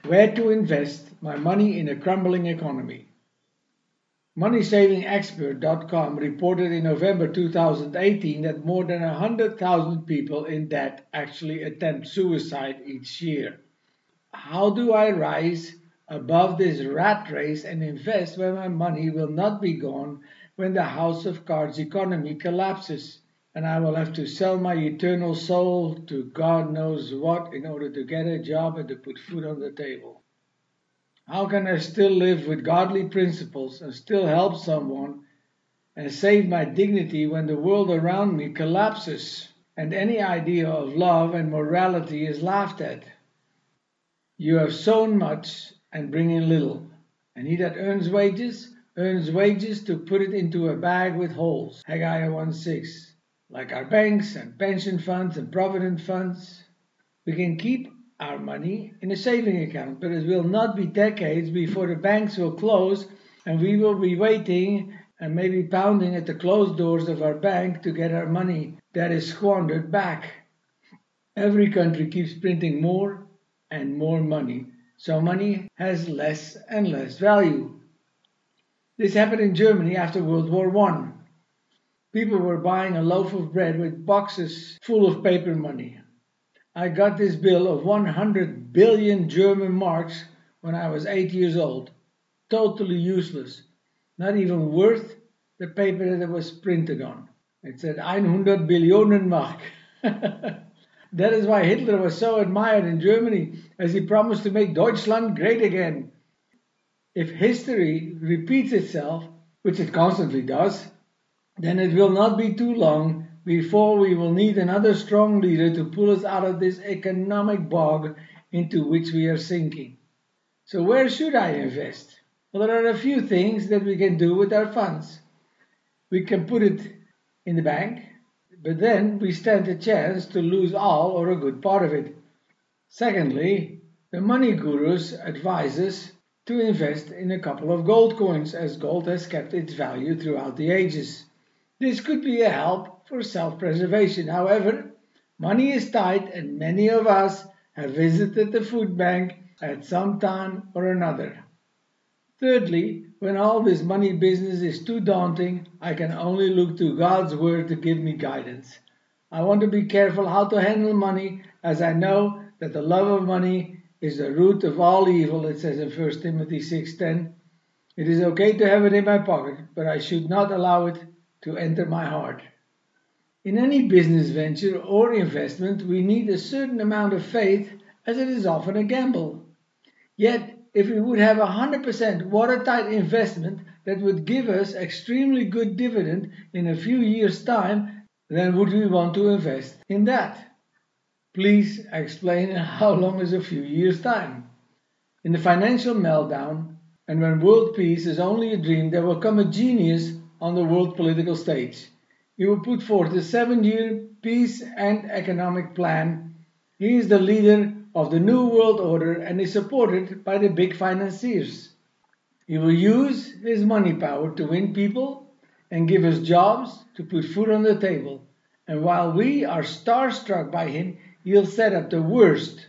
Where to invest my money in a crumbling economy. MoneySavingExpert.com reported in November 2018 that more than 100,000 people in debt actually attempt suicide each year. How do I rise above this rat race and invest where my money will not be gone when the house of cards economy collapses and I will have to sell my eternal soul to God knows what in order to get a job and to put food on the table? How can I still live with godly principles and still help someone and save my dignity when the world around me collapses and any idea of love and morality is laughed at? You have sown much and bring in little, and he that earns wages to put it into a bag with holes. Haggai 1:6. Like our banks and pension funds and provident funds, we can keep our money in a saving account, but it will not be decades before the banks will close and we will be waiting and maybe pounding at the closed doors of our bank to get our money that is squandered back. Every country keeps printing more and more money, so money has less and less value. This happened in Germany after World War I. People were buying a loaf of bread with boxes full of paper money. I got this bill of 100 billion German marks when I was 8 years old. Totally useless. Not even worth the paper that it was printed on. It said 100 Billionen Mark. That is why Hitler was so admired in Germany, as he promised to make Deutschland great again. If history repeats itself, which it constantly does, then it will not be too long before we will need another strong leader to pull us out of this economic bog into which we are sinking. So where should I invest? Well, there are a few things that we can do with our funds. We can put it in the bank, but then we stand a chance to lose all or a good part of it. Secondly, the money gurus advise us to invest in a couple of gold coins, as gold has kept its value throughout the ages. This could be a help for self-preservation. However, money is tight and many of us have visited the food bank at some time or another. Thirdly, when all this money business is too daunting, I can only look to God's word to give me guidance. I want to be careful how to handle money, as I know that the love of money is the root of all evil, it says in 1 Timothy 6:10. It is okay to have it in my pocket, but I should not allow it to enter my heart. In any business venture or investment, we need a certain amount of faith, as it is often a gamble. Yet, if we would have 100% watertight investment that would give us extremely good dividend in a few years' time, then would we want to invest in that? Please explain how long is a few years' time. In the financial meltdown, and when world peace is only a dream, there will come a genius on the world political stage. He will put forth a 7-year peace and economic plan. He is the leader of the New World Order and is supported by the big financiers. He will use his money power to win people and give us jobs to put food on the table. And while we are starstruck by him, he'll set up the worst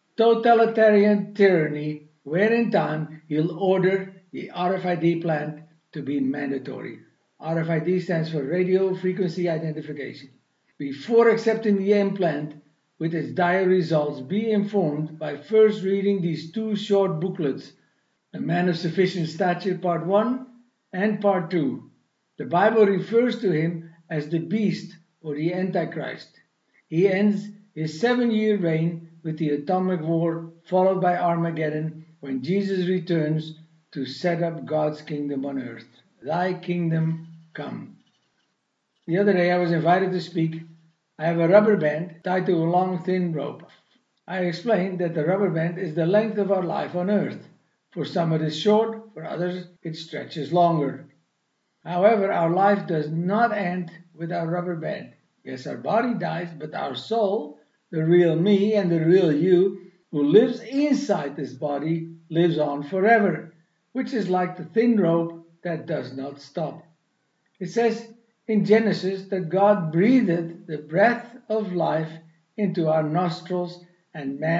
totalitarian tyranny where in time he'll order the RFID plant to be mandatory. RFID stands for Radio Frequency Identification. Before accepting the implant with its dire results, be informed by first reading these 2 short booklets, A Man of Sufficient Stature Part 1 and Part 2. The Bible refers to him as the beast or the Antichrist. He ends his 7-year reign with the atomic war, followed by Armageddon, when Jesus returns to set up God's kingdom on earth. Thy kingdom come. The other day I was invited to speak. I have a rubber band tied to a long thin rope. I explained that the rubber band is the length of our life on earth. For some it is short, for others it stretches longer. However, our life does not end with our rubber band. Yes, our body dies, but our soul, the real me and the real you, who lives inside this body, lives on forever, which is like the thin rope that does not stop. It says in Genesis that God breathed the breath of life into our nostrils and man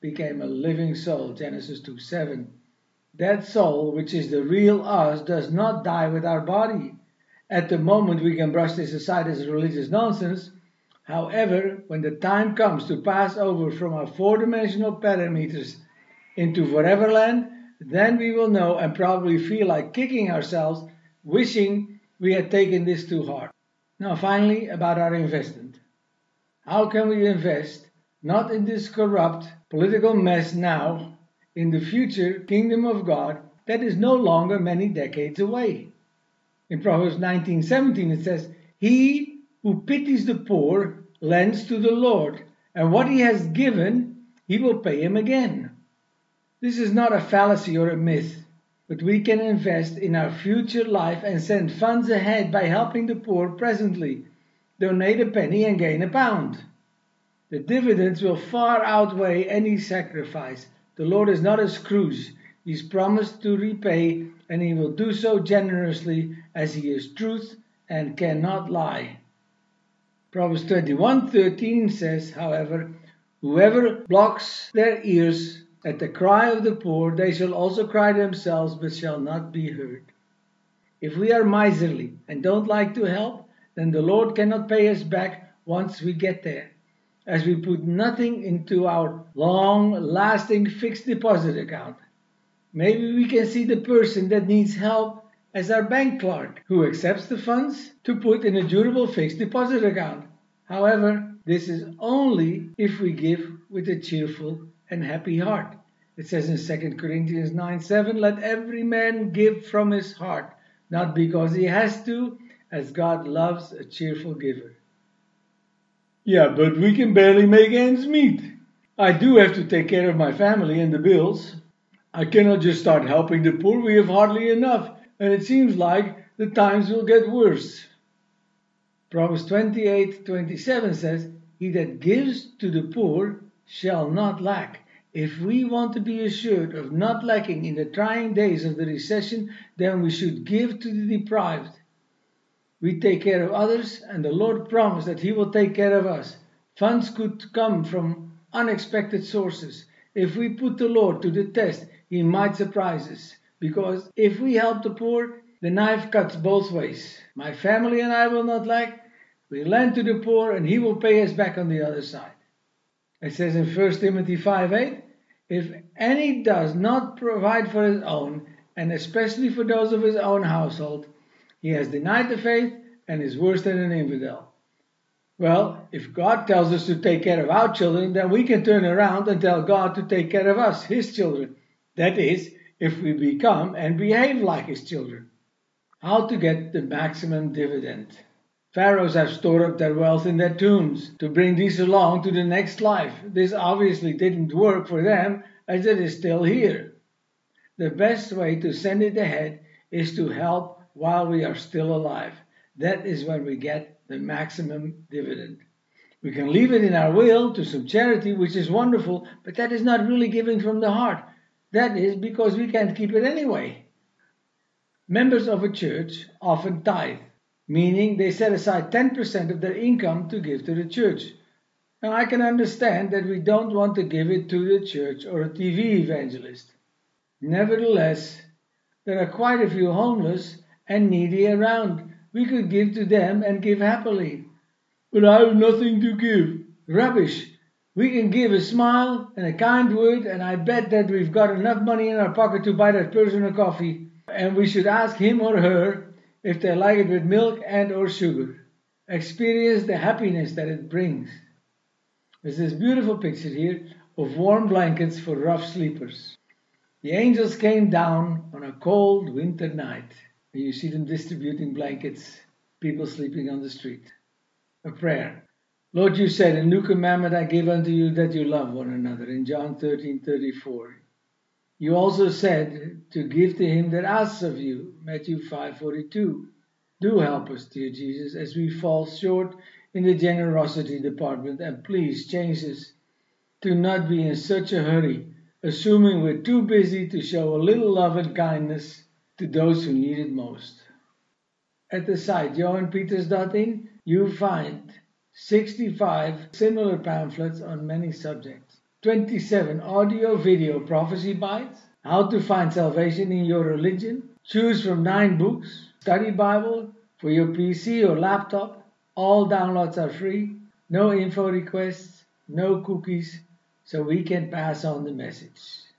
became a living soul, Genesis 2:7. That soul, which is the real us, does not die with our body. At the moment we can brush this aside as religious nonsense. However, when the time comes to pass over from our four-dimensional parameters into foreverland, then we will know and probably feel like kicking ourselves, wishing we had taken this too hard. Now finally, about our investment. How can we invest, not in this corrupt political mess now, in the future kingdom of God that is no longer many decades away? In Proverbs 19:17 it says, "He who pities the poor lends to the Lord, and what he has given he will pay him again." This is not a fallacy or a myth, but we can invest in our future life and send funds ahead by helping the poor presently. Donate a penny and gain a pound. The dividends will far outweigh any sacrifice. The Lord is not a Scrooge. He's promised to repay, and he will do so generously, as he is truth and cannot lie. Proverbs 21:13 says, however, "Whoever blocks their ears at the cry of the poor, they shall also cry themselves, but shall not be heard." If we are miserly and don't like to help, then the Lord cannot pay us back once we get there, as we put nothing into our long-lasting fixed deposit account. Maybe we can see the person that needs help as our bank clerk, who accepts the funds to put in a durable fixed deposit account. However, this is only if we give with a cheerful and happy heart. It says in 2 Corinthians 9:7, "Let every man give from his heart, not because he has to, as God loves a cheerful giver." Yeah, but we can barely make ends meet. I do have to take care of my family and the bills. I cannot just start helping the poor. We have hardly enough, and it seems like the times will get worse. Proverbs 28:27 says, "He that gives to the poor shall not lack." If we want to be assured of not lacking in the trying days of the recession, then we should give to the deprived. We take care of others, and the Lord promised that he will take care of us. Funds could come from unexpected sources. If we put the Lord to the test, he might surprise us, because if we help the poor, the knife cuts both ways. My family and I will not lack. We lend to the poor, and he will pay us back on the other side. It says in 1 Timothy 5:8, "If any does not provide for his own, and especially for those of his own household, he has denied the faith and is worse than an infidel." Well, if God tells us to take care of our children, then we can turn around and tell God to take care of us, his children. That is, if we become and behave like his children. How to get the maximum dividend. Pharaohs have stored up their wealth in their tombs to bring these along to the next life. This obviously didn't work for them, as it is still here. The best way to send it ahead is to help while we are still alive. That is when we get the maximum dividend. We can leave it in our will to some charity, which is wonderful, but that is not really giving from the heart. That is because we can't keep it anyway. Members of a church often tithe, meaning they set aside 10% of their income to give to the church. Now I can understand that we don't want to give it to the church or a TV evangelist. Nevertheless, there are quite a few homeless and needy around. We could give to them and give happily. But I have nothing to give. Rubbish. We can give a smile and a kind word, and I bet that we've got enough money in our pocket to buy that person a coffee. And we should ask him or her if they like it with milk and or sugar. Experience the happiness that it brings. There's this beautiful picture here of warm blankets for rough sleepers. The angels came down on a cold winter night. And you see them distributing blankets, people sleeping on the street. A prayer. Lord, you said, "A new commandment I give unto you, that you love one another," in John 13:34. You also said to give to him that asks of you, Matthew 5:42. Do help us, dear Jesus, as we fall short in the generosity department, and please change us to not be in such a hurry, assuming we're too busy to show a little love and kindness to those who need it most. At the site johanpeters.in, you find 65 similar pamphlets on many subjects. 27 audio video prophecy bites, how to find salvation in your religion, choose from 9 books, study Bible for your PC or laptop. All downloads are free, no info requests, no cookies, so we can pass on the message.